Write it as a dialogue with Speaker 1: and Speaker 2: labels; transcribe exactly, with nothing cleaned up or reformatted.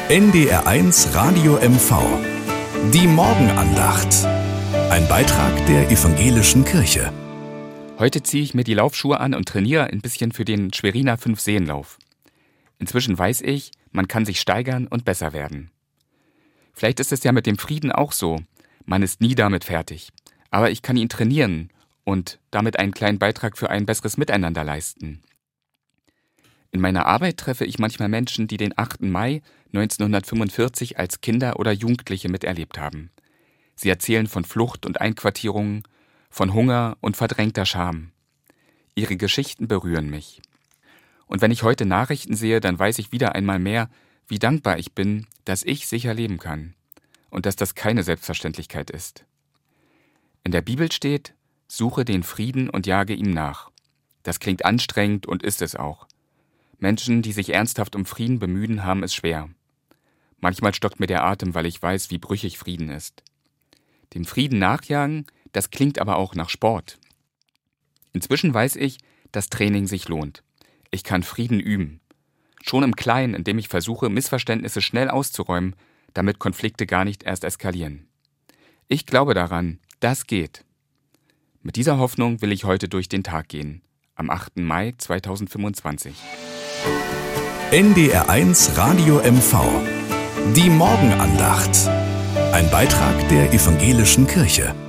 Speaker 1: N D R eins Radio M V. Die Morgenandacht. Ein Beitrag der Evangelischen Kirche.
Speaker 2: Heute ziehe ich mir die Laufschuhe an und trainiere ein bisschen für den Schweriner Fünf-Seen-Lauf. Inzwischen weiß ich, man kann sich steigern und besser werden. Vielleicht ist es ja mit dem Frieden auch so. Man ist nie damit fertig. Aber ich kann ihn trainieren und damit einen kleinen Beitrag für ein besseres Miteinander leisten. In meiner Arbeit treffe ich manchmal Menschen, die den achten Mai neunzehnhundertfünfundvierzig als Kinder oder Jugendliche miterlebt haben. Sie erzählen von Flucht und Einquartierungen, von Hunger und verdrängter Scham. Ihre Geschichten berühren mich. Und wenn ich heute Nachrichten sehe, dann weiß ich wieder einmal mehr, wie dankbar ich bin, dass ich sicher leben kann und dass das keine Selbstverständlichkeit ist. In der Bibel steht, suche den Frieden und jage ihm nach. Das klingt anstrengend und ist es auch. Menschen, die sich ernsthaft um Frieden bemühen, haben es schwer. Manchmal stockt mir der Atem, weil ich weiß, wie brüchig Frieden ist. Dem Frieden nachjagen, das klingt aber auch nach Sport. Inzwischen weiß ich, dass Training sich lohnt. Ich kann Frieden üben. Schon im Kleinen, indem ich versuche, Missverständnisse schnell auszuräumen, damit Konflikte gar nicht erst eskalieren. Ich glaube daran, das geht. Mit dieser Hoffnung will ich heute durch den Tag gehen, am achten Mai zweitausendfünfundzwanzig.
Speaker 1: N D R eins Radio M V. Die Morgenandacht. Ein Beitrag der Evangelischen Kirche.